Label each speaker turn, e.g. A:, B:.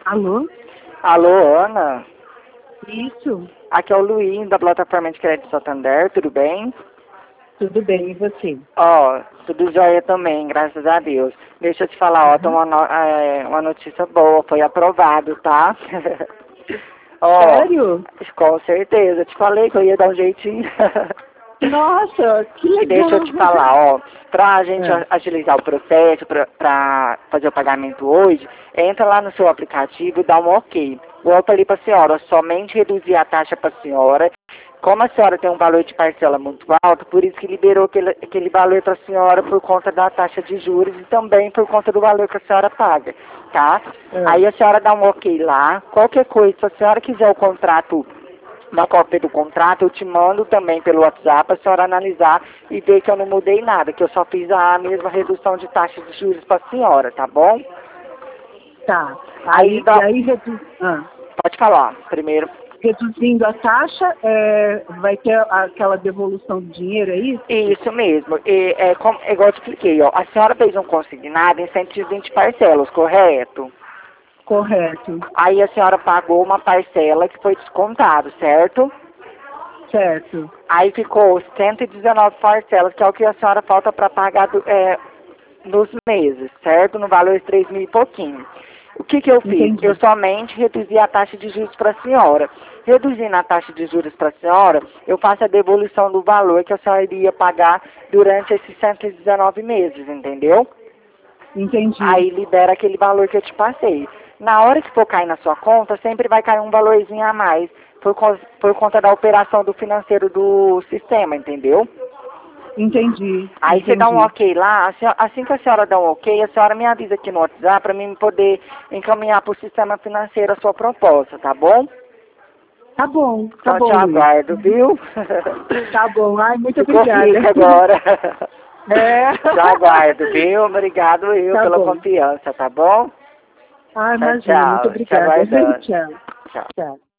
A: Alô?
B: Alô, Ana?
A: Isso,
B: Aqui é o Luiz, da plataforma de crédito Santander, tudo bem?
A: tudo bem, e você?
B: Ó, tudo jóia também, graças a Deus. Deixa eu te falar, ó, tem
A: Uhum.
B: uma notícia boa, foi aprovado, tá? Ó,
A: Sério?
B: com certeza, eu te falei que eu ia dar um jeitinho.
A: Nossa, que
B: E deixa eu
A: legal!
B: te falar, ó, pra gente
A: É.
B: agilizar o processo, pra fazer o pagamento hoje, entra lá no seu aplicativo e dá um ok. Eu falei pra senhora, somente reduzir a taxa pra senhora. Como a senhora tem um valor de parcela muito alto, por isso que liberou aquele valor pra senhora por conta da taxa de juros e também por conta do valor que a senhora paga, tá?
A: É.
B: Aí a senhora dá um ok lá. Qualquer coisa, se a senhora quiser o contrato, uma cópia do contrato, eu te mando também pelo WhatsApp para a senhora analisar e ver que eu não mudei nada, que eu só fiz a mesma redução de taxa de juros para a senhora, tá bom?
A: Tá.
B: Aí
A: E
B: dá,
A: aí
B: pode falar primeiro.
A: reduzindo a taxa, vai ter aquela devolução de dinheiro, é isso?
B: Isso mesmo, é igual eu te expliquei, ó, a senhora fez um consignado em 120 parcelas, correto?
A: Correto.
B: Aí a senhora pagou uma parcela que foi descontado, certo?
A: Certo.
B: Aí ficou 119 parcelas, que é o que a senhora falta para pagar nos meses, certo? No valor de 3 mil e pouquinho. O que eu fiz? Eu
A: Entendi.
B: somente reduzi a taxa de juros para a senhora. Reduzindo a taxa de juros para a senhora, eu faço a devolução do valor que a senhora iria pagar durante esses 119 meses, entendeu?
A: Entendi.
B: Aí libera aquele valor que eu te passei. Na hora que for cair na sua conta, sempre vai cair um valorzinho a mais, por conta da operação do financeiro do sistema, entendeu?
A: Entendi.
B: Aí você dá um
A: Entendi.
B: ok lá, assim que a senhora dá um ok, a senhora me avisa aqui no WhatsApp para mim poder encaminhar para o sistema financeiro a sua proposta, tá bom?
A: Tá
B: Então te
A: bom, Luiz.
B: aguardo, viu?
A: Tá bom. Ai, muito
B: Ficou
A: obrigada.
B: rica agora.
A: É.
B: Te aguardo, viu? Obrigado eu
A: Tá
B: pela
A: bom.
B: confiança, tá bom?
A: Ah,
B: Tchau,
A: imagina, muito
B: tchau. Te
A: obrigada.
B: aguardando.
A: Tchau.
B: Tchau.
A: Tchau.